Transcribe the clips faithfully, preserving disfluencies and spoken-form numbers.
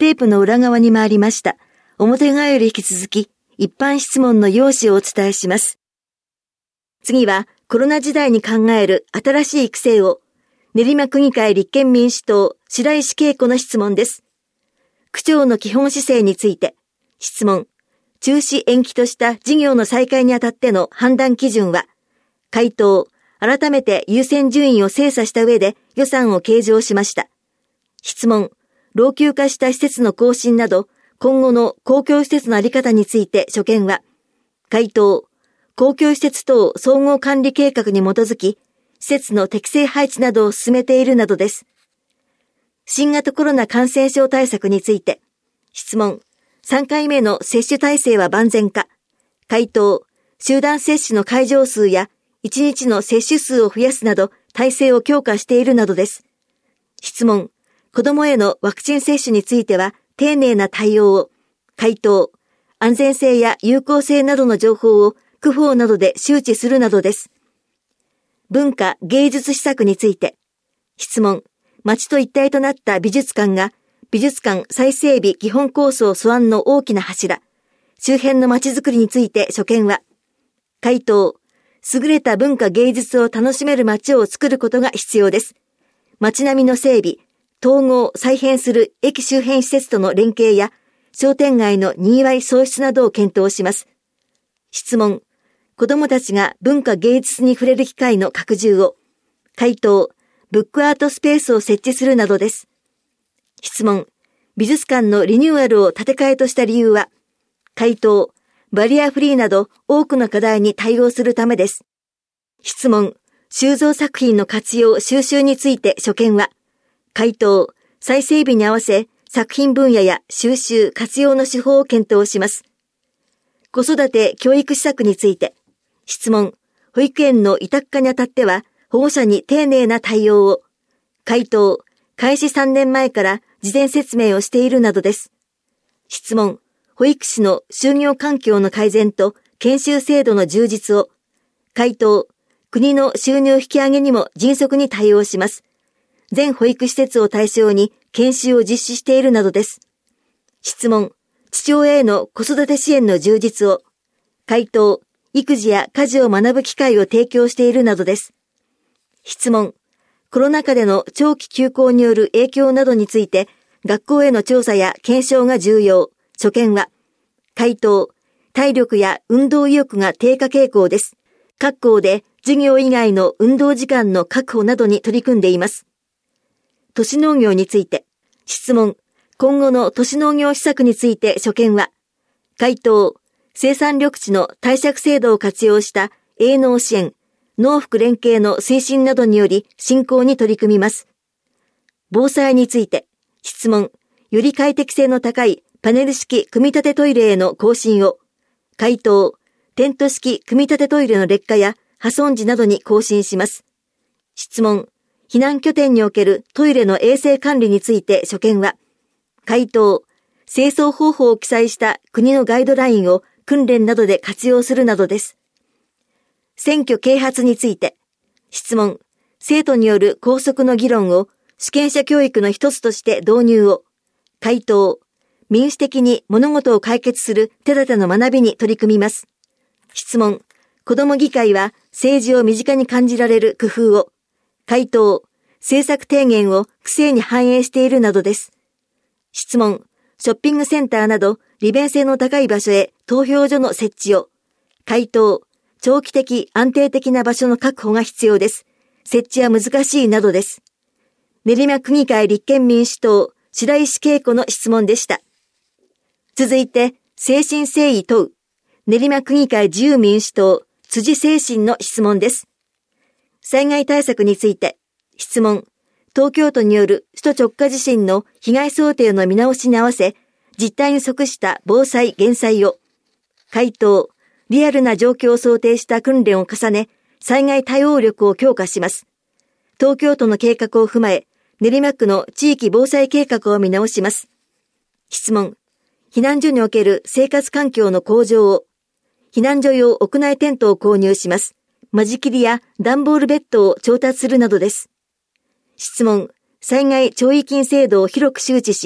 テープの裏側に回りました。表側より引き続き、一般質問の要旨をお伝えします。次は、コロナ時代に考える新しい育成を、練馬区議会立憲民主党、白石恵子の質問です。区長の基本姿勢について、質問、中止延期とした事業の再開にあたっての判断基準は、回答、改めて優先順位を精査した上で予算を計上しました。質問、老朽化した施設の更新など、今後の公共施設のあり方について所見は、回答、公共施設等総合管理計画に基づき、施設の適正配置などを進めているなどです。新型コロナ感染症対策について、質問、さんかいめの接種体制は万全か、回答、集団接種の会場数やいちにちの接種数を増やすなど体制を強化しているなどです。質問、子どもへのワクチン接種については丁寧な対応を、回答、安全性や有効性などの情報を区法などで周知するなどです。文化芸術施策について、質問、町と一体となった美術館が美術館再整備基本構想素案の大きな柱、周辺の町づくりについて所見は、回答、優れた文化芸術を楽しめる町を作ることが必要です。町並みの整備、統合、再編する駅周辺施設との連携や、商店街の賑わい創出などを検討します。質問、子どもたちが文化芸術に触れる機会の拡充を、回答、ブックアートスペースを設置するなどです。質問、美術館のリニューアルを建て替えとした理由は、回答、バリアフリーなど多くの課題に対応するためです。質問、収蔵作品の活用・収集について所見は、回答、再整備に合わせ作品分野や収集・活用の手法を検討します。子育て・教育施策について、質問、保育園の委託化にあたっては保護者に丁寧な対応を、回答、開始さんねんまえから事前説明をしているなどです。質問、保育士の就業環境の改善と研修制度の充実を、回答、国の収入引き上げにも迅速に対応します。全保育施設を対象に研修を実施しているなどです。質問、父親への子育て支援の充実を、回答、育児や家事を学ぶ機会を提供しているなどです。質問、コロナ禍での長期休校による影響などについて、学校への調査や検証が重要。所見は、回答、体力や運動意欲が低下傾向です。各校で授業以外の運動時間の確保などに取り組んでいます。都市農業について、質問、今後の都市農業施策について所見は、回答、生産緑地の貸借制度を活用した営農支援、農福連携の推進などにより振興に取り組みます。防災について、質問、より快適性の高いパネル式組み立てトイレへの更新を、回答、テント式組み立てトイレの劣化や破損時などに更新します。質問、避難拠点におけるトイレの衛生管理について所見は、回答、清掃方法を記載した国のガイドラインを訓練などで活用するなどです。選挙啓発について、質問、生徒による校則の議論を主権者教育の一つとして導入を、回答、民主的に物事を解決する手立ての学びに取り組みます。質問、子ども議会は政治を身近に感じられる工夫を、回答、政策提言を区政に反映しているなどです。質問、ショッピングセンターなど利便性の高い場所へ投票所の設置を、回答、長期的安定的な場所の確保が必要です。設置は難しいなどです。練馬区議会立憲民主党、白石恵子の質問でした。続いて、誠心誠意問う、練馬区議会自由民主党、辻清新の質問です。災害対策について、質問、東京都による首都直下地震の被害想定の見直しに合わせ、実態に即した防災減災を、回答、リアルな状況を想定した訓練を重ね、災害対応力を強化します。東京都の計画を踏まえ、練馬区の地域防災計画を見直します。質問、避難所における生活環境の向上を、避難所用屋内テントを購入します。間仕切りや段ボールベッドを調達するなどです。質問、災害弔慰金制度を広く周知し、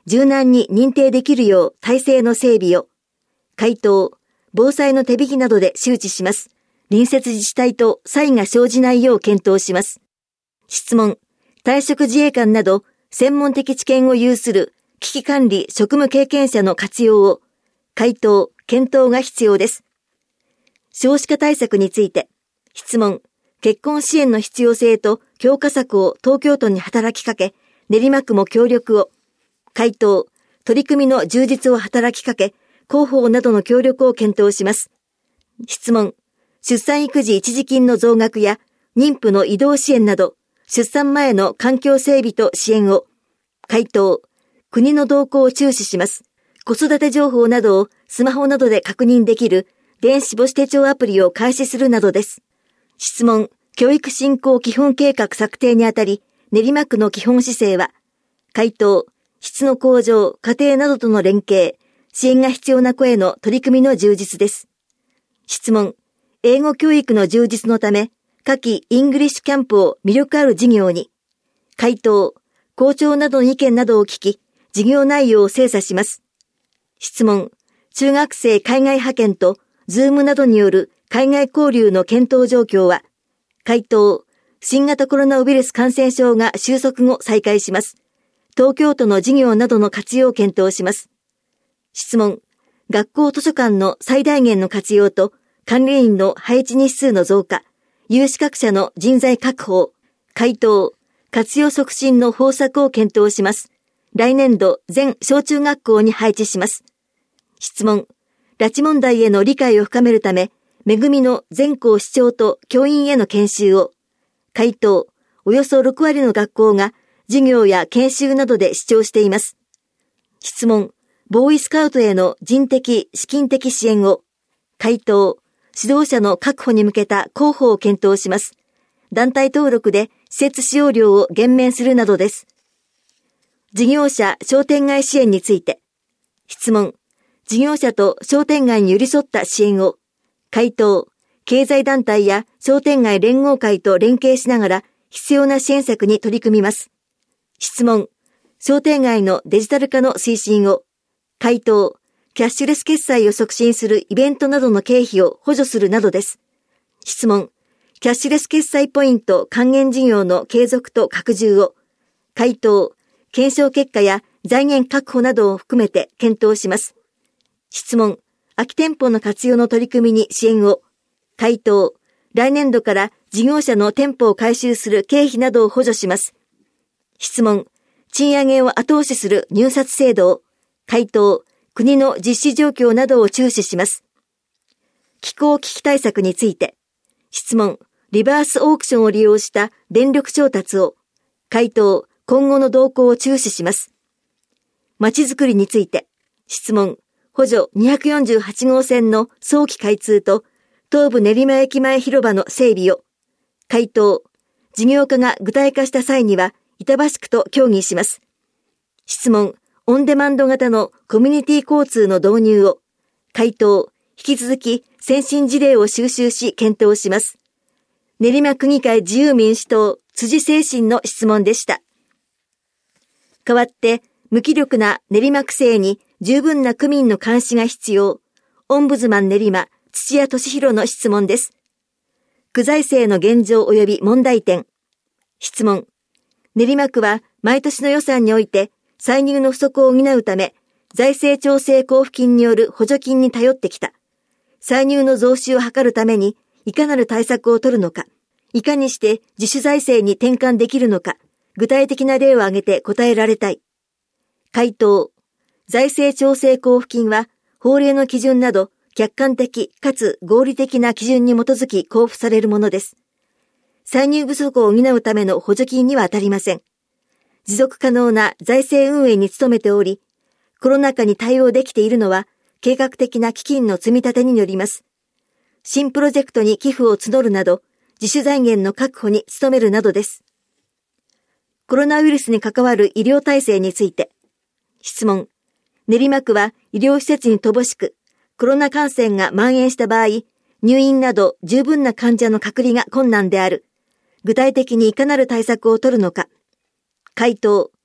柔軟に認定できるよう体制の整備を。回答、防災の手引きなどで周知します。隣接自治体と差異が生じないよう検討します。質問、退職自衛官など専門的知見を有する危機管理職務経験者の活用を。回答、検討が必要です。少子化対策について、質問、結婚支援の必要性と強化策を東京都に働きかけ、練馬区も協力を。回答、取り組みの充実を働きかけ、広報などの協力を検討します。質問、出産育児一時金の増額や妊婦の移動支援など、出産前の環境整備と支援を。回答、国の動向を注視します。子育て情報などをスマホなどで確認できる電子母子手帳アプリを開始するなどです。質問、教育振興基本計画策定にあたり、練馬区の基本姿勢は。回答、質の向上、家庭などとの連携、支援が必要な子への取り組みの充実です。質問、英語教育の充実のため、夏季イングリッシュキャンプを魅力ある事業に。回答、校長などの意見などを聞き、事業内容を精査します。質問、中学生海外派遣とズームなどによる海外交流の検討状況は。回答、新型コロナウイルス感染症が収束後再開します。東京都の事業などの活用を検討します。質問、学校図書館の最大限の活用と管理員の配置日数の増加、有資格者の人材確保。回答、活用促進の方策を検討します。来年度全小中学校に配置します。質問、拉致問題への理解を深めるため、めぐみの全校市長と教員への研修を。回答、およそろくわりの学校が授業や研修などで視聴しています。質問、ボーイスカウトへの人的、資金的支援を。回答、指導者の確保に向けた広報を検討します。団体登録で施設使用料を減免するなどです。事業者商店街支援について。質問、事業者と商店街に寄り添った支援を。回答、経済団体や商店街連合会と連携しながら必要な支援策に取り組みます。質問、商店街のデジタル化の推進を。回答、キャッシュレス決済を促進するイベントなどの経費を補助するなどです。質問、キャッシュレス決済ポイント還元事業の継続と拡充を。回答、検証結果や財源確保などを含めて検討します。質問、空き店舗の活用の取り組みに支援を。回答、来年度から事業者の店舗を改修する経費などを補助します。質問、賃上げを後押しする入札制度を。回答、国の実施状況などを注視します。気候危機対策について。質問、リバースオークションを利用した電力調達を。回答、今後の動向を注視します。まちづくりについて。質問、補助にひゃくよんじゅうはちごうせんの早期開通と東武練馬駅前広場の整備を。回答、事業化が具体化した際には板橋区と協議します。質問、オンデマンド型のコミュニティ交通の導入を。回答、引き続き先進事例を収集し検討します。練馬区議会自由民主党辻清新の質問でした。代わって無気力な練馬区政に十分な区民の監視が必要。オンブズマン練馬土屋俊弘の質問です。区財政の現状及び問題点。質問。練馬区は毎年の予算において歳入の不足を補うため、財政調整交付金による補助金に頼ってきた。歳入の増収を図るためにいかなる対策を取るのか、いかにして自主財政に転換できるのか、具体的な例を挙げて答えられたい。回答。財政調整交付金は法令の基準など客観的かつ合理的な基準に基づき交付されるものです。歳入不足を補うための補助金には当たりません。持続可能な財政運営に努めており、コロナ禍に対応できているのは計画的な基金の積み立てによります。新プロジェクトに寄付を募るなど、自主財源の確保に努めるなどです。コロナウイルスに関わる医療体制について。質問。練馬区は医療施設に乏しく、コロナ感染が蔓延した場合、入院など十分な患者の隔離が困難である。具体的にいかなる対策を取るのか。回答。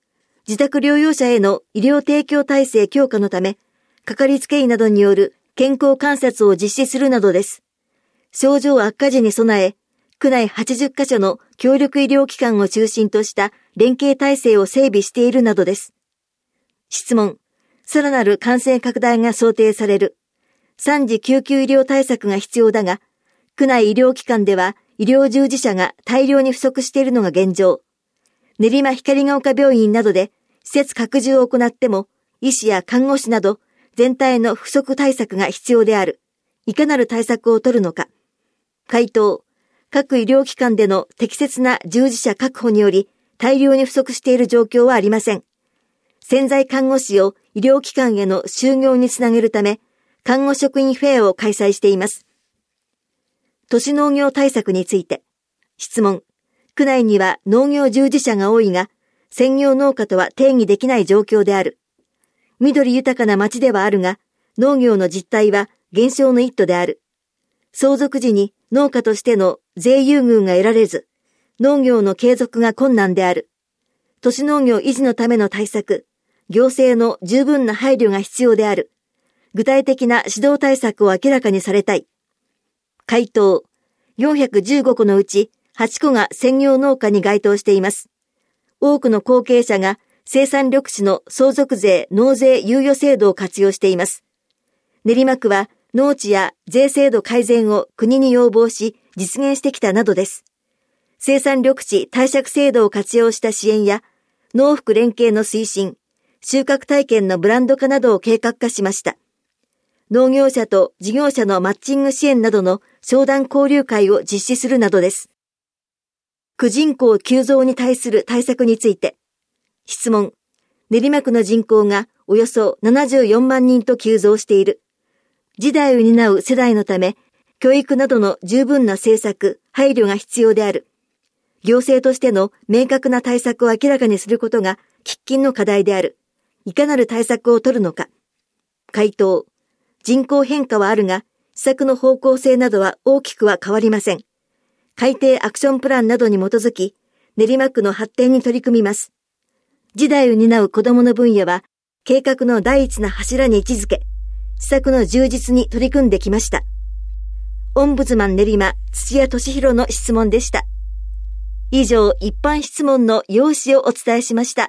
自宅療養者への医療提供体制強化のため、かかりつけ医などによる健康観察を実施するなどです。症状悪化時に備え、区内はちじゅっかしょの協力医療機関を中心とした連携体制を整備しているなどです。質問。さらなる感染拡大が想定される。三次救急医療対策が必要だが、区内医療機関では医療従事者が大量に不足しているのが現状。練馬光が丘病院などで施設拡充を行っても、医師や看護師など全体の不足対策が必要である。いかなる対策を取るのか。回答。各医療機関での適切な従事者確保により大量に不足している状況はありません。潜在看護師を医療機関への就業につなげるため、看護職員フェアを開催しています。都市農業対策について。質問。区内には農業従事者が多いが、専業農家とは定義できない状況である。緑豊かな町ではあるが、農業の実態は減少の一途である。相続時に農家としての税優遇が得られず、農業の継続が困難である。都市農業維持のための対策、行政の十分な配慮が必要である。具体的な指導対策を明らかにされたい。回答。よんひゃくじゅうごこのうちはちこが専業農家に該当しています。多くの後継者が生産緑地の相続税納税猶予制度を活用しています。練馬区は農地や税制度改善を国に要望し実現してきたなどです。生産緑地貸借制度を活用した支援や農福連携の推進、収穫体験のブランド化などを計画化しました。農業者と事業者のマッチング支援などの商談交流会を実施するなどです。区人口急増に対する対策について。質問。練馬区の人口がおよそななじゅうよんまんにんと急増している。次代を担う世代のため、教育などの十分な政策、配慮が必要である。行政としての明確な対策を明らかにすることが喫緊の課題である。いかなる対策を取るのか。回答。人口変化はあるが、施策の方向性などは大きくは変わりません。改定アクションプランなどに基づき、練馬区の発展に取り組みます。次代を担う子どもの分野は、計画の第一の柱に位置づけ、施策の充実に取り組んできました。オンブズマン練馬土屋俊弘の質問でした。以上、一般質問の要旨をお伝えしました。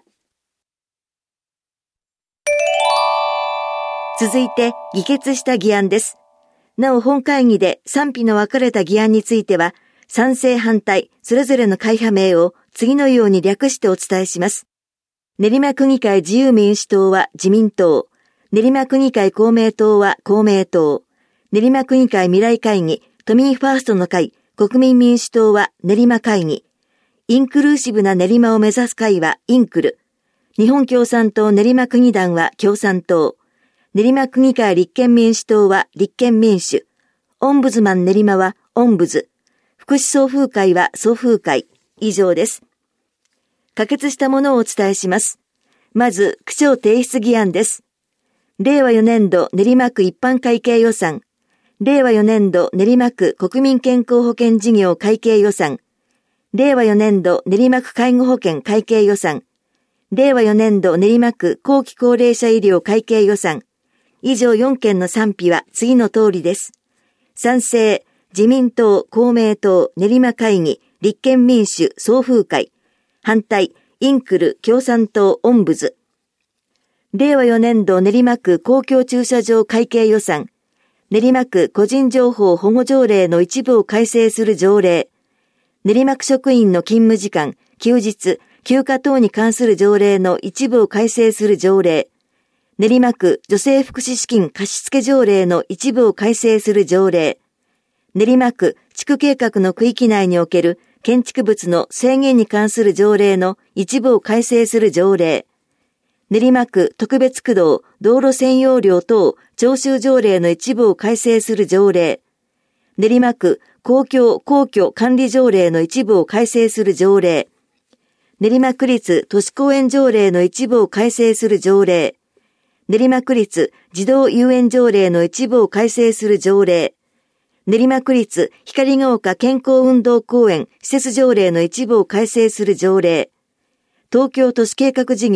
続いて、議決した議案です。なお本会議で賛否の分かれた議案については、賛成反対、それぞれの会派名を次のように略してお伝えします。練馬区議会自由民主党は自民党、練馬区議会公明党は公明党、練馬区議会未来会議、都民ファーストの会、国民民主党は練馬会議、インクルーシブな練馬を目指す会はインクル、日本共産党練馬区議団は共産党、練馬区議会立憲民主党は立憲民主、オンブズマン練馬はオンブズ、福祉総風会は総風会、以上です。可決したものをお伝えします。まず、区長提出議案です。れいわよねんど練馬区一般会計予算、れいわよねんど練馬区国民健康保険事業会計予算、れいわよねんど練馬区介護保険会計予算、れいわよねんど練馬区後期高齢者医療会計予算、以上よんけんの賛否は次の通りです。賛成、自民党、公明党、練馬会議、立憲民主、総風会。反対、インクル、共産党、オンブズ。れいわよねんど練馬区公共駐車場会計予算。練馬区個人情報保護条例の一部を改正する条例。練馬区職員の勤務時間、休日、休暇等に関する条例の一部を改正する条例。練馬区女性福祉資金貸付条例の一部を改正する条例。練馬区地区計画の区域内における建築物の制限に関する条例の一部を改正する条例。練馬区特別区道道路占用料等徴収条例の一部を改正する条例。練馬区公共公共管理条例の一部を改正する条例。練馬区立都市公園条例の一部を改正する条例。練馬区立児童遊園条例の一部を改正する条例。練馬区立光が丘健康運動公園施設条例の一部を改正する条例。東京都市計画事業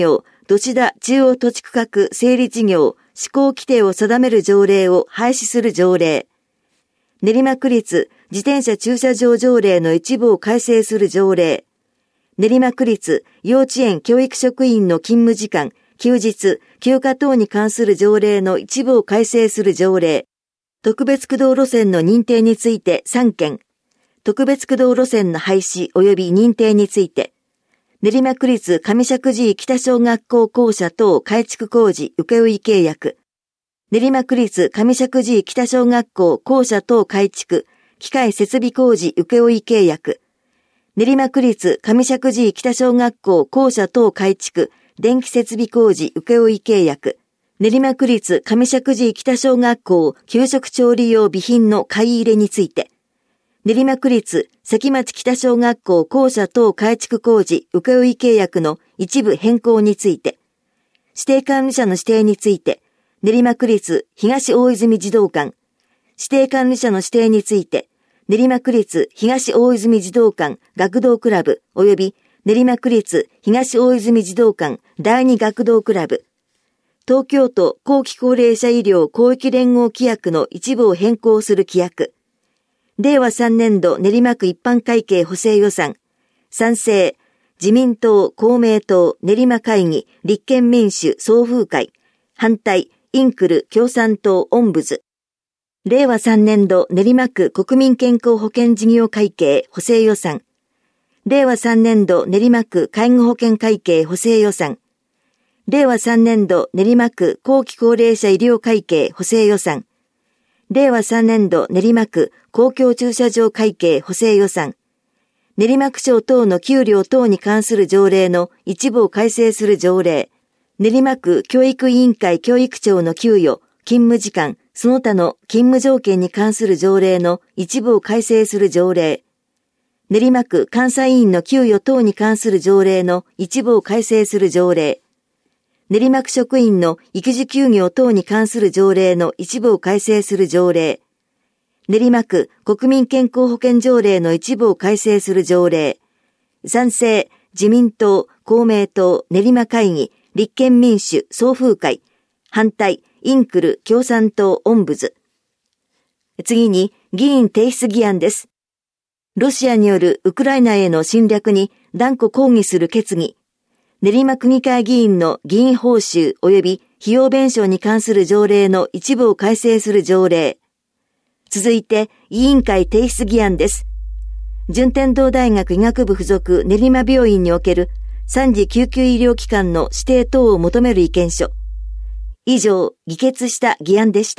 土地田中央土地区画整理事業施行規定を定める条例を廃止する条例、練馬区立自転車駐車場条例の一部を改正する条例、練馬区立幼稚園教育職員の勤務時間、休日、休暇等に関する条例の一部を改正する条例、特別区道路線の認定についてさんけん、特別区道路線の廃止及び認定について、練馬区立上石神井北小学校校舎等改築工事請負契約、練馬区立上石神井北小学校校舎等改築、機械設備工事請負契約、練馬区立上石神井北小学校校舎等改築、電気設備工事請負契約、練馬区立上石神井北小学校給食調理用備品の買い入れについて、練馬区立関町北小学校校舎等改築工事請負契約の一部変更について、指定管理者の指定について、練馬区立東大泉児童館、指定管理者の指定について、練馬区立東大泉児童館学童クラブ及び練馬区立東大泉児童館第二学童クラブ、東京都後期高齢者医療広域連合規約の一部を変更する規約、れいわさんねんど練馬区一般会計補正予算、賛成、自民党、公明党、練馬会議、立憲民主、総風会、反対、インクル、共産党、オンブズ。れいわさんねんど練馬区国民健康保険事業会計補正予算、れいわさんねんど練馬区介護保険会計補正予算、れいわさんねんど練馬区後期高齢者医療会計補正予算、れいわさんねんど練馬区公共駐車場会計補正予算、練馬区長等の給料等に関する条例の一部を改正する条例、練馬区教育委員会教育長の給与、勤務時間、その他の勤務条件に関する条例の一部を改正する条例、練馬区監査委員の給与等に関する条例の一部を改正する条例、練馬区職員の育児休業等に関する条例の一部を改正する条例、練馬区国民健康保険条例の一部を改正する条例、賛成、自民党、公明党、練馬会議、立憲民主、総風会、反対、インクル、共産党、オンブズ。次に、議員提出議案です。ロシアによるウクライナへの侵略に断固抗議する決議。練馬区議会議員の議員報酬及び費用弁償に関する条例の一部を改正する条例。続いて、委員会提出議案です。順天堂大学医学部附属練馬病院における三次救急医療機関の指定等を求める意見書。以上、議決した議案でした。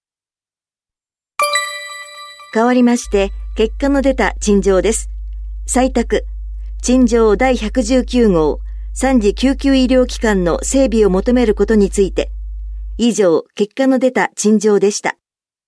変わりまして、結果の出た陳情です。採択。陳情第ひゃくじゅうきゅうごう、三次救急医療機関の整備を求めることについて。以上、結果の出た陳情でした。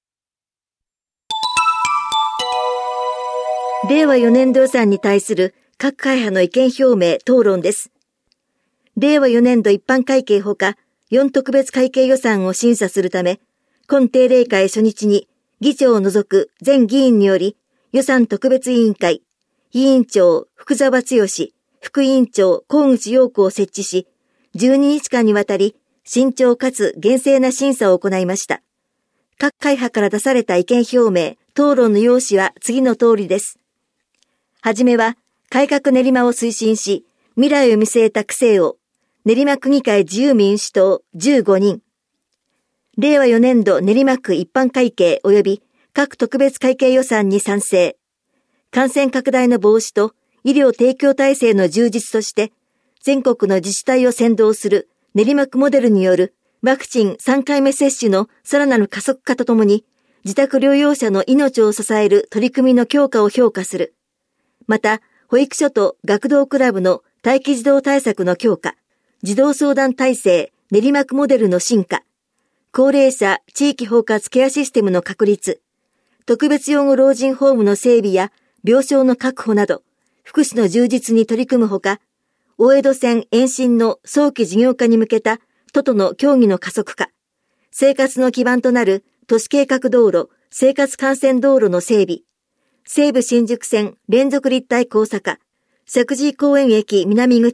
れいわよねんど予算に対する各会派の意見表明討論です。れいわよねんど一般会計ほか、よん特別会計予算を審査するため、今定例会初日に議長を除く全議員により予算特別委員会、委員長福沢剛、副委員長河口陽子を設置し、じゅうににちかんにわたり慎重かつ厳正な審査を行いました。各会派から出された意見表明、討論の要旨は次の通りです。はじめは、改革練馬を推進し、未来を見据えた区政を、練馬区議会自由民主党じゅうごにん。れいわよねんど練馬区一般会計及び各特別会計予算に賛成。感染拡大の防止と医療提供体制の充実として、全国の自治体を先導する練馬区モデルによるワクチンさんかいめ接種のさらなる加速化とともに、自宅療養者の命を支える取り組みの強化を評価する。また、保育所と学童クラブの待機児童対策の強化、児童相談体制、練馬区モデルの進化、高齢者地域包括ケアシステムの確立、特別養護老人ホームの整備や病床の確保など、福祉の充実に取り組むほか、大江戸線延伸の早期事業化に向けた都との協議の加速化、生活の基盤となる都市計画道路、生活幹線道路の整備、西武新宿線連続立体交差化、石神井公園駅南口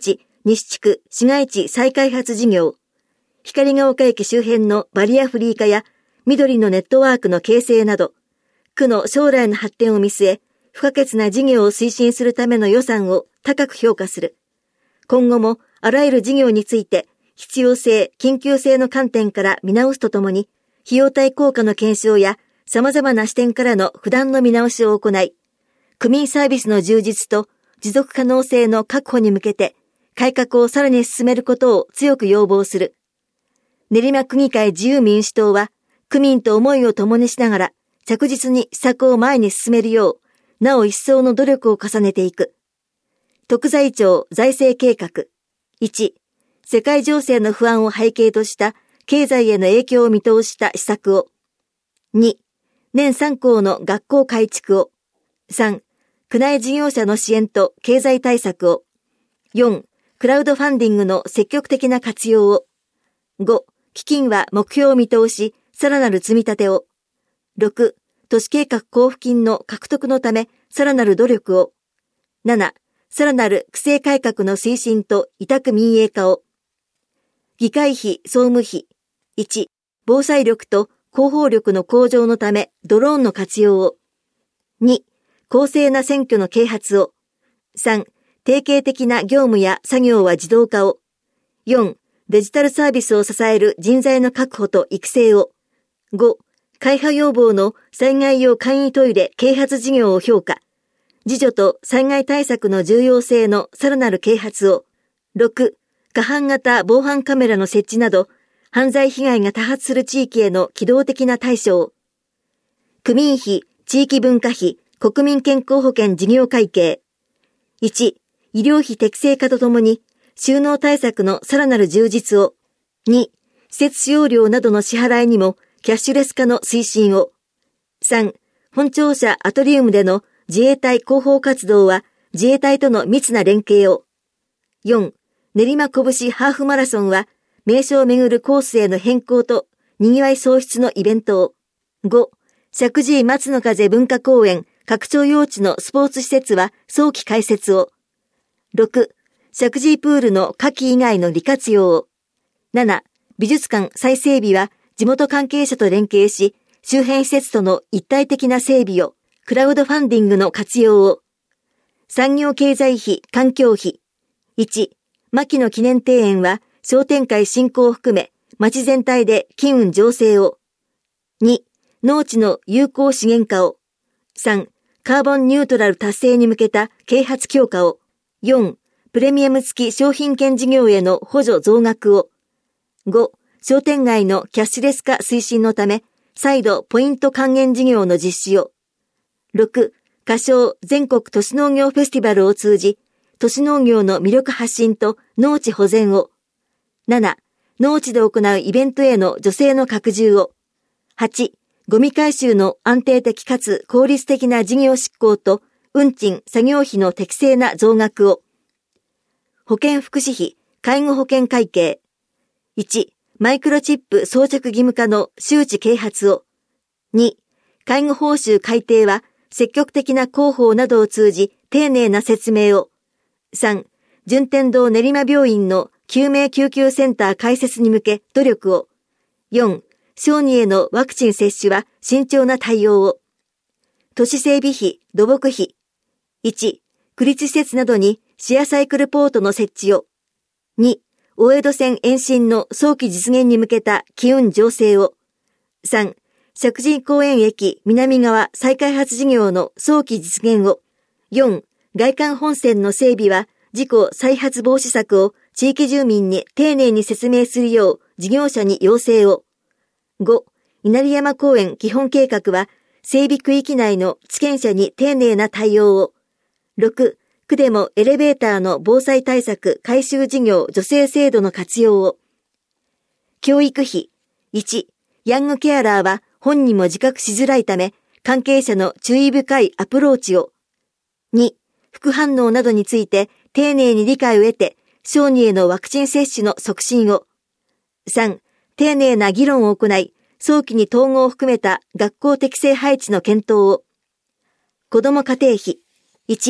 西地区市街地再開発事業、光が丘駅周辺のバリアフリー化や緑のネットワークの形成など、区の将来の発展を見据え、不可欠な事業を推進するための予算を高く評価する。今後もあらゆる事業について必要性、緊急性の観点から見直すとともに、費用対効果の検証や様々な視点からの不断の見直しを行い、区民サービスの充実と持続可能性の確保に向けて改革をさらに進めることを強く要望する。練馬区議会自由民主党は、区民と思いを共にしながら着実に施策を前に進めるよう、なお一層の努力を重ねていく。特財庁財政計画。いち、世界情勢の不安を背景とした経済への影響を見通した施策を。に、年さん校の学校改築を。さん、区内事業者の支援と経済対策を。よん、クラウドファンディングの積極的な活用を。ご、基金は目標を見通し、さらなる積み立てを。ろく、都市計画交付金の獲得のため、さらなる努力を。なな、さらなる区政改革の推進と委託民営化を。議会費、総務費。いち、防災力と広報力の向上のため、ドローンの活用を。に、公正な選挙の啓発を。さん、定型的な業務や作業は自動化を。よん、デジタルサービスを支える人材の確保と育成を。ご、会派要望の災害用簡易トイレ啓発事業を評価。自助と災害対策の重要性のさらなる啓発を。ろく、過半型防犯カメラの設置など、犯罪被害が多発する地域への機動的な対処を。区民費、地域文化費、国民健康保険事業会計。いち、医療費適正化とともに、収納対策のさらなる充実を。に、施設使用料などの支払いにもキャッシュレス化の推進を。さん、本庁舎アトリウムでの自衛隊広報活動は自衛隊との密な連携を。よん、練馬拳ハーフマラソンは名所をめぐるコースへの変更と賑わい創出のイベントを。ご、石神井松の風文化公園拡張用地のスポーツ施設は早期開設を。ろく、石神井プールの夏季以外の利活用を。なな、美術館再整備は地元関係者と連携し、周辺施設との一体的な整備を、クラウドファンディングの活用を。産業経済費、環境費。いち、牧野記念庭園は商店会振興を含め、町全体で機運醸成を。に、農地の有効資源化を。さん、カーボンニュートラル達成に向けた啓発強化を。よん、プレミアム付き商品券事業への補助増額を。ご、商店街のキャッシュレス化推進のため、再度ポイント還元事業の実施を。ろく、仮称全国都市農業フェスティバルを通じ、都市農業の魅力発信と農地保全を。なな、農地で行うイベントへの助成の拡充を。はち、ゴミ回収の安定的かつ効率的な事業執行と運賃作業費の適正な増額を。保健福祉費、介護保険会計。いち、マイクロチップ装着義務化の周知啓発を。に、介護報酬改定は積極的な広報などを通じ丁寧な説明を。さん、順天堂練馬病院の救命救急センター開設に向け努力を。よん、小児へのワクチン接種は慎重な対応を。都市整備費、土木費。いち、区立施設などにシェアサイクルポートの設置を。に、大江戸線延伸の早期実現に向けた機運醸成を。さん、石神井公園駅南側再開発事業の早期実現を。よん、外環本線の整備は事故再発防止策を地域住民に丁寧に説明するよう事業者に要請を。ご、稲荷山公園基本計画は整備区域内の地権者に丁寧な対応を。ろく、区でもエレベーターの防災対策改修事業助成制度の活用を。教育費。いち、ヤングケアラーは本人も自覚しづらいため、関係者の注意深いアプローチを。に、副反応などについて丁寧に理解を得て、小児へのワクチン接種の促進を。さん、丁寧な議論を行い、早期に統合を含めた学校適正配置の検討を。子ども家庭費。いち、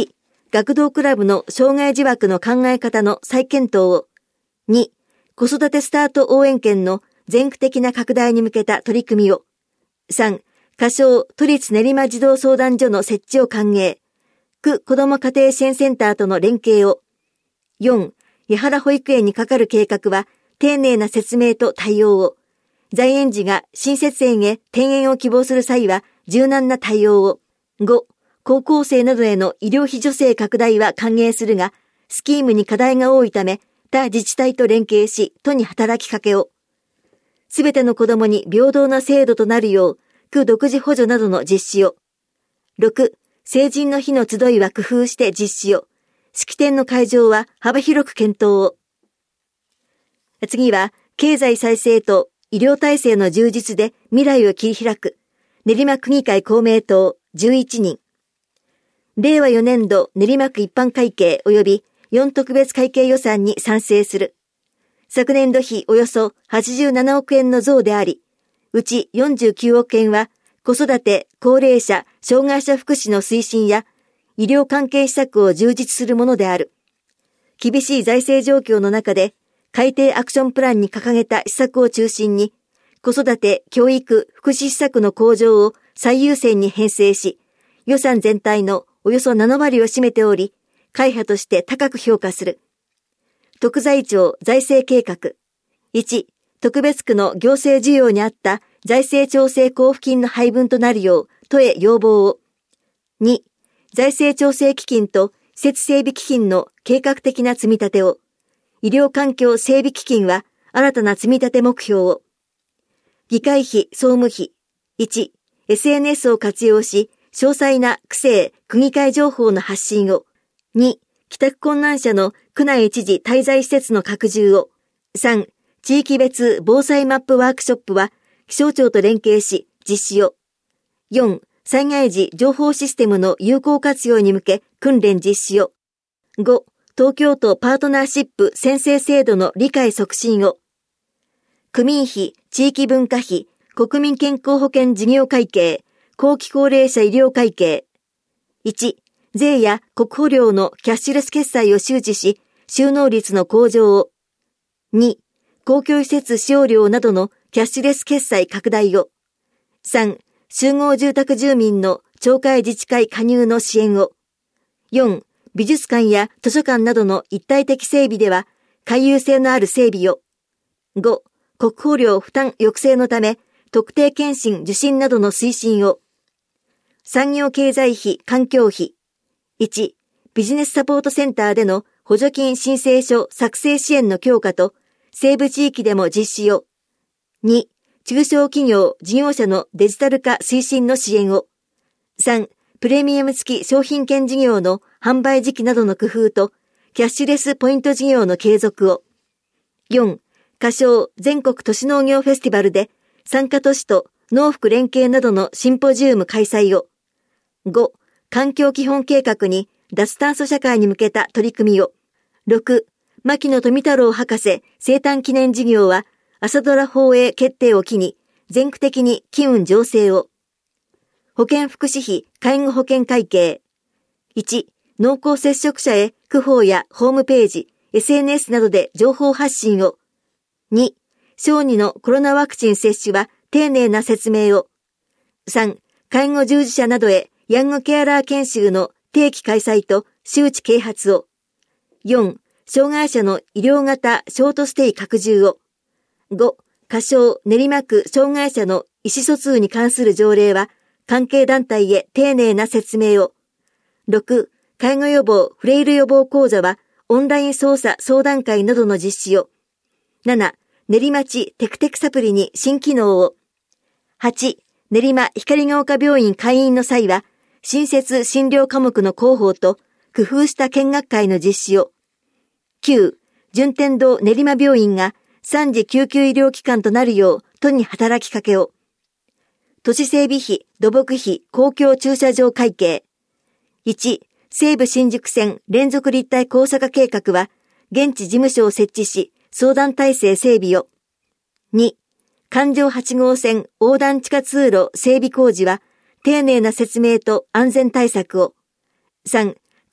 学童クラブの障害児枠の考え方の再検討を。に、子育てスタート応援券の全区的な拡大に向けた取り組みを。さん、仮称都立練馬児童相談所の設置を歓迎。区子ども家庭支援センターとの連携を。よん、江原保育園にかかる計画は丁寧な説明と対応を。在園児が新設園へ転園を希望する際は柔軟な対応を。ご、高校生などへの医療費助成拡大は歓迎するが、スキームに課題が多いため、他自治体と連携し、都に働きかけを。すべての子どもに平等な制度となるよう、区独自補助などの実施を。ろく、成人の日の集いは工夫して実施を。式典の会場は幅広く検討を。次は、経済再生と医療体制の充実で未来を切り開く。練馬区議会公明党じゅういちにん。れいわよねんど練馬区一般会計及びよん特別会計予算に賛成する。昨年度比およそはちじゅうななおくえんの増であり、うちよんじゅうきゅうおくえんは子育て、高齢者、障害者福祉の推進や医療関係施策を充実するものである。厳しい財政状況の中で改定アクションプランに掲げた施策を中心に子育て、教育、福祉施策の向上を最優先に編成し、予算全体のおよそななわりを占めており、会派として高く評価する。特財庁財政計画。いち、特別区の行政需要に合った財政調整交付金の配分となるよう都へ要望を。に、財政調整基金と施設整備基金の計画的な積み立てを。医療環境整備基金は新たな積み立て目標を。議会費、総務費。いち、エスエヌエス を活用し、詳細な区政、区議会情報の発信を。に、帰宅困難者の区内一時滞在施設の拡充を。さん、地域別防災マップワークショップは気象庁と連携し実施を。よん、災害時情報システムの有効活用に向け訓練実施を。ご、東京都パートナーシップ宣誓制度の理解促進を。区民費、地域文化費、国民健康保険事業会計、後期高齢者医療会計。いち、税や国保料のキャッシュレス決済を周知し、収納率の向上を。に、公共施設使用料などのキャッシュレス決済拡大を。さん、集合住宅住民の町会自治会加入の支援を。よん、美術館や図書館などの一体的整備では、回遊性のある整備を。ご、国保料負担抑制のため、特定健診受診などの推進を。産業経済費環境費。いち、ビジネスサポートセンターでの補助金申請書作成支援の強化と、西部地域でも実施を。に、中小企業、事業者のデジタル化推進の支援を。さん、プレミアム付き商品券事業の販売時期などの工夫と、キャッシュレスポイント事業の継続を。よん、仮称全国都市農業フェスティバルで、参加都市と農福連携などのシンポジウム開催を。ご、環境基本計画に脱炭素社会に向けた取り組みを。ろく、牧野富太郎博士生誕記念事業は朝ドラ放映決定を機に全区的に機運醸成を。保健福祉費介護保険会計。いち、濃厚接触者へ区報やホームページ、エスエヌエス などで情報発信を。に、小児のコロナワクチン接種は丁寧な説明を。さん、介護従事者などへヤングケアラー研修の定期開催と周知啓発を。よん、障害者の医療型ショートステイ拡充を。ご、仮称練馬区障害者の意思疎通に関する条例は関係団体へ丁寧な説明を。ろく、介護予防フレイル予防講座はオンライン操作相談会などの実施を。なな、練馬町テクテクサプリに新機能を。はち、練馬光が丘病院開院の際は新設診療科目の広報と工夫した見学会の実施を。きゅう、順天堂練馬病院が三次救急医療機関となるよう都に働きかけを。都市整備費、土木費、公共駐車場会計。いち、西武新宿線連続立体交差化計画は現地事務所を設置し相談体制整備を。に、環状はちごうせん横断地下通路整備工事は丁寧な説明と安全対策を。さん、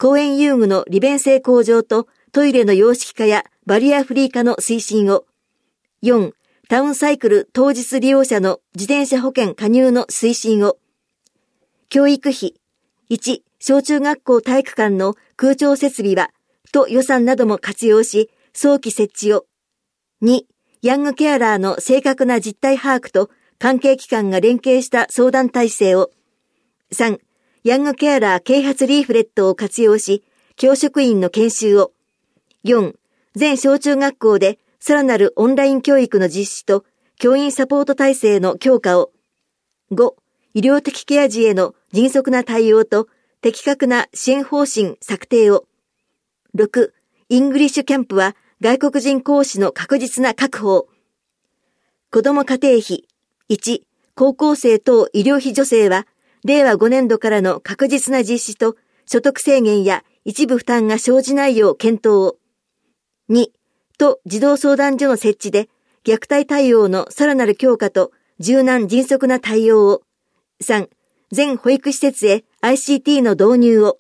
公園遊具の利便性向上とトイレの洋式化やバリアフリー化の推進を。よん、タウンサイクル当日利用者の自転車保険加入の推進を。教育費。いち、小中学校体育館の空調設備は、都予算なども活用し、早期設置を。に、ヤングケアラーの正確な実態把握と関係機関が連携した相談体制を。さん、ヤングケアラー啓発リーフレットを活用し、教職員の研修を。よん、全小中学校でさらなるオンライン教育の実施と教員サポート体制の強化を。ご、医療的ケア児への迅速な対応と的確な支援方針策定を。ろく、イングリッシュキャンプは外国人講師の確実な確保を。子ども家庭費。いち、高校生等医療費助成は、れいわごねんどからの確実な実施と所得制限や一部負担が生じないよう検討を。に、都児童相談所の設置で虐待対応のさらなる強化と柔軟迅速な対応を。さん、全保育施設へ アイシーティー の導入を。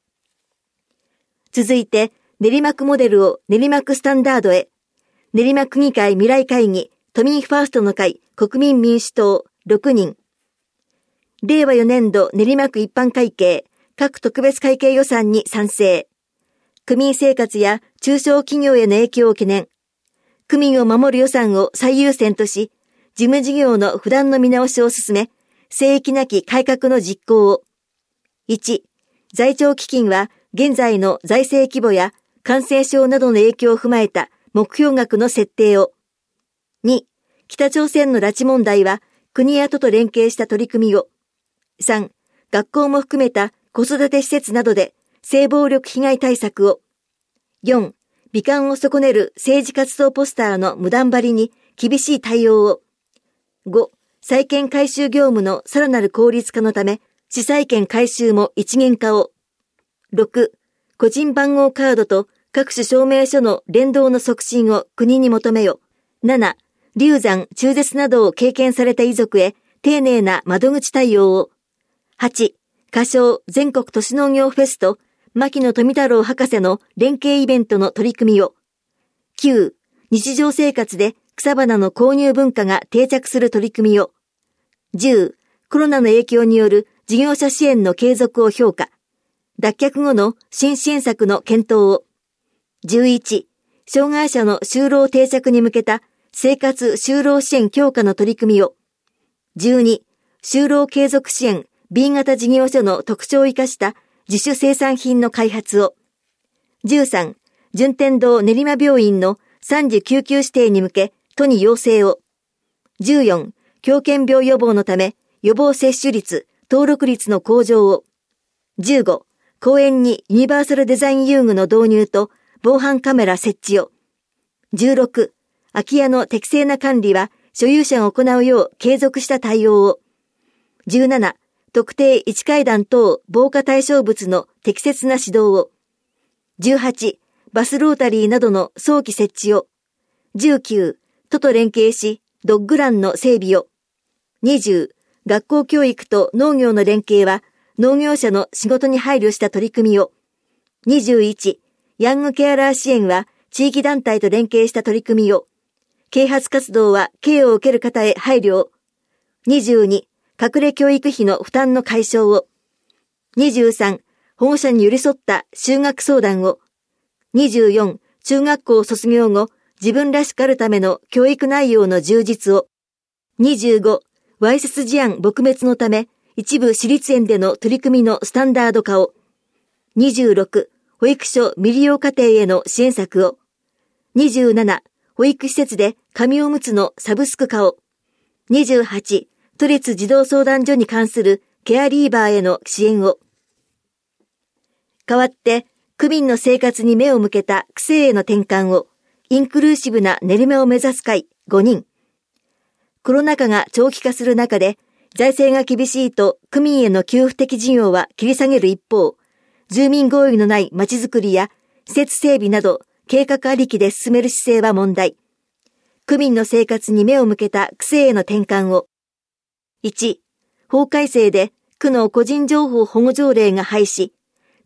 続いて、練馬区モデルを練馬区スタンダードへ。練馬区議会未来会議、都民ファーストの会、国民民主党、ろくにん。れいわよねんど練馬区一般会計、各特別会計予算に賛成。区民生活や中小企業への影響を懸念。区民を守る予算を最優先とし、事務事業の不断の見直しを進め、聖域なき改革の実行を。いち、財政基金は現在の財政規模や感染症などの影響を踏まえた目標額の設定を。に、北朝鮮の拉致問題は国や都と連携した取り組みを。さん、学校も含めた子育て施設などで性暴力被害対策を。よん、美観を損ねる政治活動ポスターの無断張りに厳しい対応を。ご、債権回収業務のさらなる効率化のため、市債権回収も一元化を。ろく、個人番号カードと各種証明書の連動の促進を国に求めよ。なな、流産、中絶などを経験された遺族へ丁寧な窓口対応を。はち、仮称全国都市農業フェスと牧野富太郎博士の連携イベントの取り組みを。きゅう、日常生活で草花の購入文化が定着する取り組みを。じゅう、コロナの影響による事業者支援の継続を評価。脱却後の新支援策の検討を。じゅういち、障害者の就労定着に向けた生活就労支援強化の取り組みを。じゅうに、就労継続支援 ビー 型事業所の特徴を生かした自主生産品の開発を。じゅうさん、順天堂練馬病院のさんじ救急指定に向け都に要請を。じゅうよん、狂犬病予防のため予防接種率、登録率の向上を。じゅうご、公園にユニバーサルデザイン遊具の導入と防犯カメラ設置を。じゅうろく、空き家の適正な管理は所有者が行うよう継続した対応を。じゅうなな、特定一階段等防火対象物の適切な指導を。じゅうはち、バスロータリーなどの早期設置を。じゅうきゅう、都と連携しドッグランの整備を。にじゅう、学校教育と農業の連携は農業者の仕事に配慮した取り組みを。にじゅういち、ヤングケアラー支援は地域団体と連携した取り組みを。啓発活動はケアを受ける方へ配慮を。にじゅうに、隠れ教育費の負担の解消を。にじゅうさん、保護者に寄り添った就学相談を。にじゅうよん、中学校卒業後、自分らしくあるための教育内容の充実を。にじゅうご、わいせつ事案撲滅のため、一部私立園での取り組みのスタンダード化を。にじゅうろく、保育所未利用家庭への支援策を。にじゅうなな、保育施設で紙おむつのサブスク化を。にじゅうはち、都立児童相談所に関するケアリーバーへの支援を。代わって、区民の生活に目を向けた区政への転換を、インクルーシブな練馬を目指す会ごにん。コロナ禍が長期化する中で、財政が厳しいと区民への給付的事業は切り下げる一方、住民合意のない街づくりや施設整備など計画ありきで進める姿勢は問題。区民の生活に目を向けた区政への転換を。いち、法改正で区の個人情報保護条例が廃止、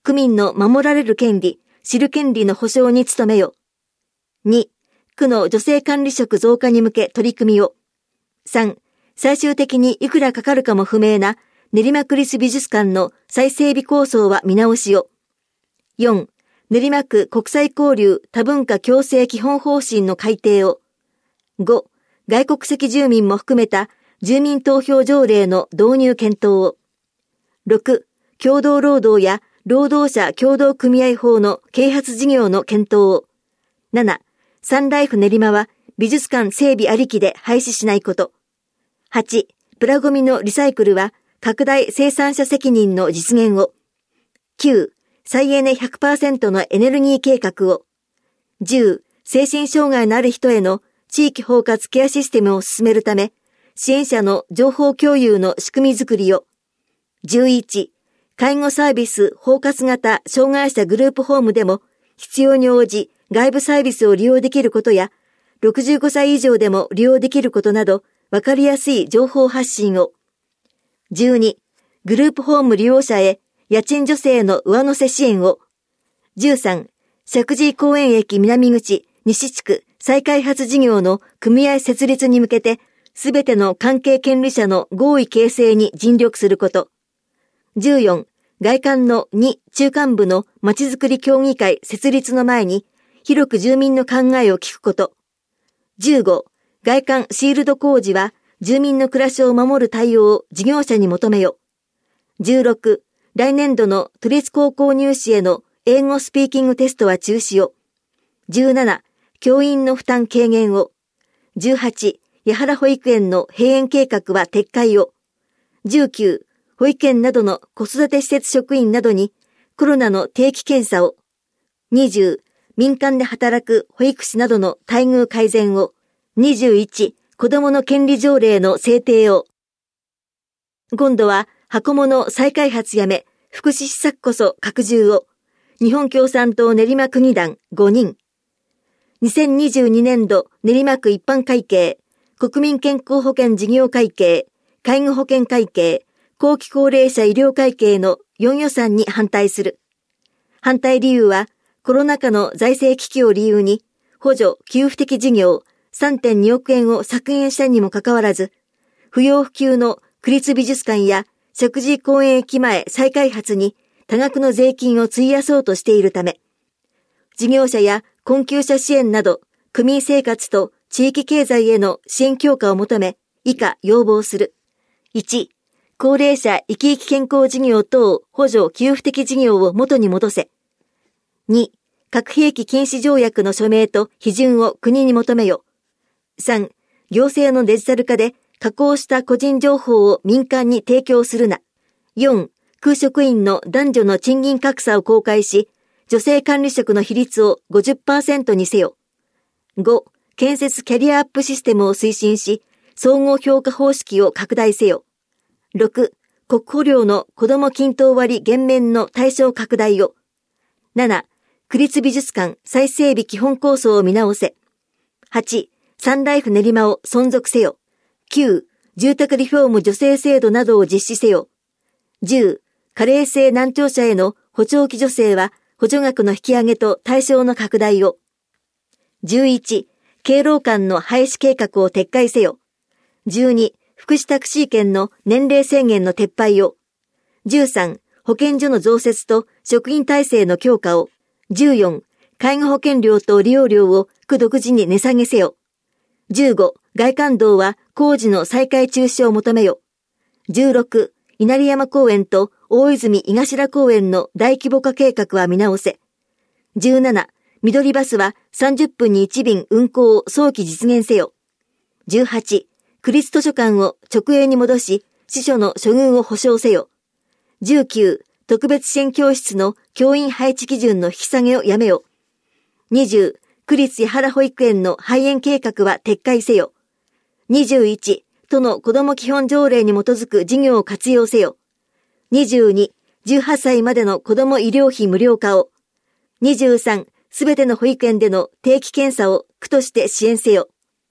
区民の守られる権利、知る権利の保障に努めよ。に、区の女性管理職増加に向け取り組みを。さん、最終的にいくらかかるかも不明な練馬区立美術館の再整備構想は見直しを。よん、練馬区国際交流多文化共生基本方針の改定を。ご、外国籍住民も含めた住民投票条例の導入検討を。ろく、共同労働や労働者協同組合法の啓発事業の検討を。なな、サンライフ練馬は美術館整備ありきで廃止しないこと。はち、プラゴミのリサイクルは拡大生産者責任の実現を。きゅう、再エネ ひゃくパーセント のエネルギー計画を。じゅう、精神障害のある人への地域包括ケアシステムを進めるため、支援者の情報共有の仕組みづくりを。じゅういち、介護サービス包括型障害者グループホームでも必要に応じ外部サービスを利用できることや、ろくじゅうごさい以上でも利用できることなど、わかりやすい情報発信を。じゅうに、グループホーム利用者へ家賃助成の上乗せ支援を。じゅうさん、石神井公園駅南口西地区再開発事業の組合設立に向けて、すべての関係権利者の合意形成に尽力すること。じゅうよん、外環のに中間部のまちづくり協議会設立の前に、広く住民の考えを聞くこと。じゅうご、外環シールド工事は住民の暮らしを守る対応を事業者に求めよ。じゅうろく、来年度の都立高校入試への英語スピーキングテストは中止を。じゅうなな、教員の負担軽減を。じゅうはち、八原保育園の閉園計画は撤回を。じゅうきゅう、保育園などの子育て施設職員などにコロナの定期検査を。にじゅう、民間で働く保育士などの待遇改善を。にじゅういち、子どもの権利条例の制定を。今度は箱物再開発やめ、福祉施策こそ拡充を。日本共産党練馬区議団ごにん。にせんにじゅうにねんど練馬区一般会計、国民健康保険事業会計、介護保険会計、後期高齢者医療会計のよん予算に反対する。反対理由は、コロナ禍の財政危機を理由に、補助給付的事業 さんてんにおくえんを削減したにもかかわらず、不要不急の区立美術館や石神井公園駅前再開発に多額の税金を費やそうとしているため、事業者や困窮者支援など、区民生活と地域経済への支援強化を求め、以下要望する。いち、高齢者生き生き健康事業等補助給付的事業を元に戻せ。に、核兵器禁止条約の署名と批准を国に求めよ。さん、行政のデジタル化で加工した個人情報を民間に提供するな。よん、空職員の男女の賃金格差を公開し、女性管理職の比率を ごじゅっパーセント にせよ。ご、建設キャリアアップシステムを推進し、総合評価方式を拡大せよ。ろく、国保料の子ども均等割減免の対象拡大を。なな、区立美術館再整備基本構想を見直せ。はち、サンライフ練馬を存続せよ。きゅう、住宅リフォーム助成制度などを実施せよ。じゅう、加齢性難聴者への補聴器助成は補助額の引き上げと対象の拡大を。じゅういち、敬老館の廃止計画を撤回せよ。じゅうに、福祉タクシー券の年齢制限の撤廃を。じゅうさん、保健所の増設と職員体制の強化を。じゅうよん、介護保険料と利用料を区独自に値下げせよ。じゅうご、外環道は工事の再開中止を求めよ。じゅうろく、稲荷山公園と大泉井頭公園の大規模化計画は見直せ。じゅうなな、緑バスはさんじゅっぷんにいち便運行を早期実現せよ。じゅうはち、区立図書館を直営に戻し、司書の処遇を保障せよ。じゅうきゅう、特別支援教室の教員配置基準の引き下げをやめよ。にじゅう、区立八原保育園の廃園計画は撤回せよ。にじゅういち、都の子ども基本条例に基づく事業を活用せよ。にじゅうに、じゅうはっさいまでの子ども医療費無料化を。にじゅうさん、すべての保育園での定期検査を区として支援せよ。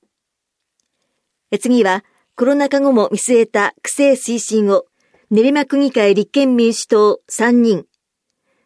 次は、コロナ禍後も見据えた区政推進を、練馬区議会立憲民主党さんにん。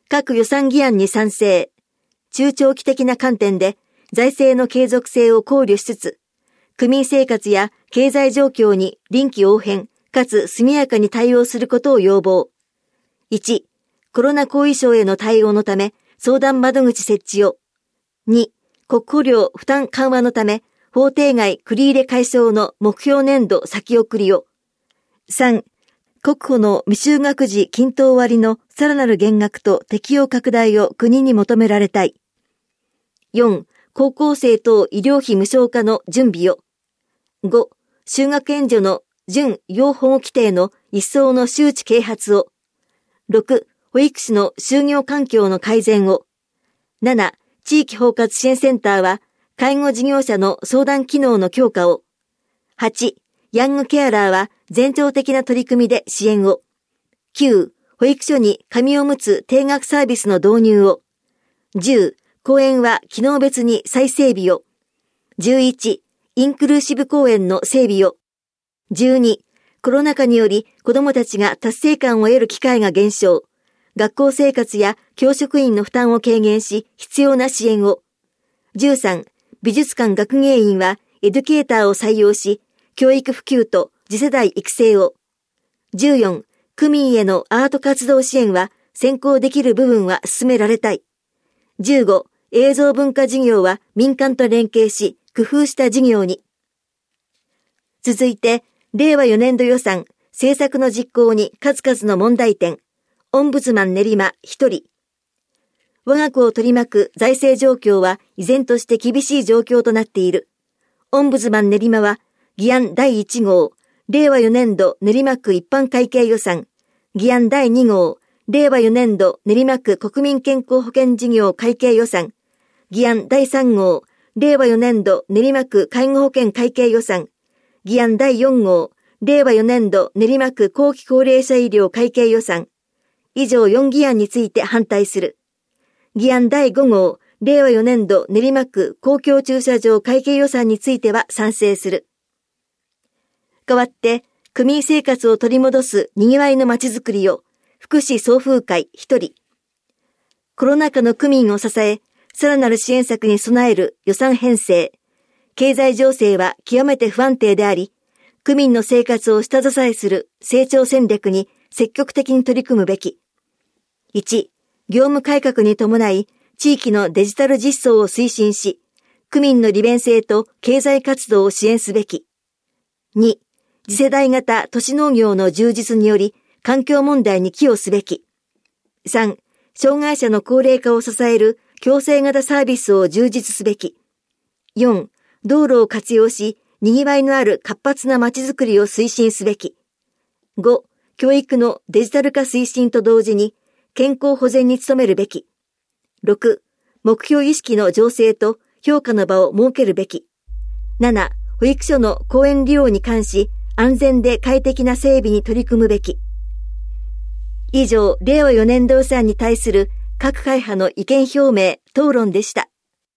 各予算議案に賛成。中長期的な観点で財政の継続性を考慮しつつ、区民生活や経済状況に臨機応変かつ速やかに対応することを要望。いち、コロナ後遺症への対応のため相談窓口設置を。に、国庫料負担緩和のため法定外繰り入れ解消の目標年度先送りを。さん、国庫の未就学児均等割のさらなる減額と適用拡大を国に求められたい。よん、高校生等医療費無償化の準備を。ご、就学援助の準要保護規定の一層の周知啓発を。ろく、保育士の就業環境の改善を。なな、地域包括支援センターは介護事業者の相談機能の強化を。はち、ヤングケアラーは全庁的な取り組みで支援を。きゅう、保育所に紙おむつ定額サービスの導入を。じゅう、公園は機能別に再整備を。じゅういち、インクルーシブ公園の整備を。じゅうに、コロナ禍により子どもたちが達成感を得る機会が減少。学校生活や教職員の負担を軽減し必要な支援を。じゅうさん、美術館学芸員はエデュケーターを採用し、教育普及と次世代育成を。じゅうよん、区民へのアート活動支援は先行できる部分は進められたい。じゅうご、映像文化事業は民間と連携し工夫した事業に。続いて、れいわよねんど予算、政策の実行に数々の問題点。オンブズマン練馬一人。我が子を取り巻く財政状況は依然として厳しい状況となっている。オンブズマン練馬は、議案だいいち号、れいわよねんど練馬区一般会計予算、議案だいに号、れいわよねんど練馬区国民健康保険事業会計予算、議案だいさん号、れいわよねんど練馬区介護保険会計予算、議案だいよん号、れいわよねんど練馬区後期高齢者医療会計予算、以上よん議案について反対する。議案だいご号、れいわよねんど練馬区公共駐車場会計予算については賛成する。代わって、区民生活を取り戻す賑わいの街づくりを、福祉総風会一人。コロナ禍の区民を支え、さらなる支援策に備える予算編成。経済情勢は極めて不安定であり、区民の生活を下支えする成長戦略に積極的に取り組むべき。いち、業務改革に伴い、地域のデジタル実装を推進し、区民の利便性と経済活動を支援すべき。に、次世代型都市農業の充実により、環境問題に寄与すべき。さん、障害者の高齢化を支える共生型サービスを充実すべき。よん、道路を活用し、賑わいのある活発な街づくりを推進すべき。ご、教育のデジタル化推進と同時に、健康保全に努めるべき。ろく、目標意識の醸成と評価の場を設けるべき。なな、保育所の公園利用に関し、安全で快適な整備に取り組むべき。以上、れいわよねんど予算に対する各会派の意見表明、討論でした。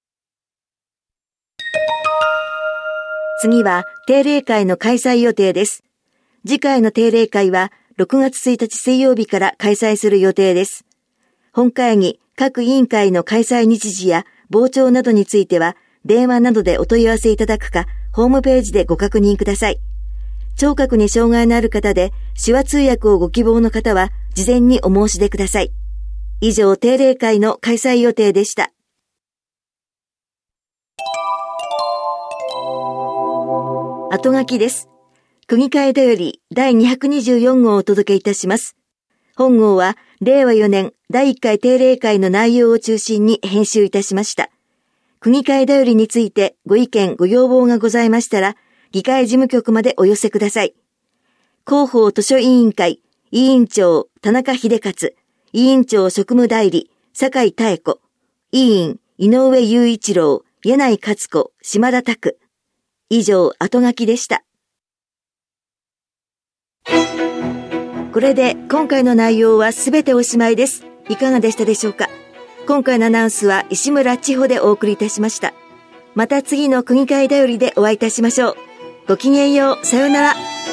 次は定例会の開催予定です。次回の定例会はろくがつついたち水曜日から開催する予定です。本会議、各委員会の開催日時や傍聴などについては、電話などでお問い合わせいただくか、ホームページでご確認ください。聴覚に障害のある方で、手話通訳をご希望の方は、事前にお申し出ください。以上、定例会の開催予定でした。後書きです。区議会だよりだいにひゃくにじゅうよん号をお届けいたします。本号は、れいわよねんだいいっかい定例会の内容を中心に編集いたしました。区議会だよりについてご意見ご要望がございましたら、議会事務局までお寄せください。広報図書委員会、委員長、田中秀勝、委員長職務代理、酒井妙子、委員、井上雄一郎、柳井勝子、島田拓。以上、後書きでした。これで今回の内容はすべておしまいです。いかがでしたでしょうか。今回のアナウンスは石村千穂でお送りいたしました。また次の区議会だよりでお会いいたしましょう。ごきげんよう。さようなら。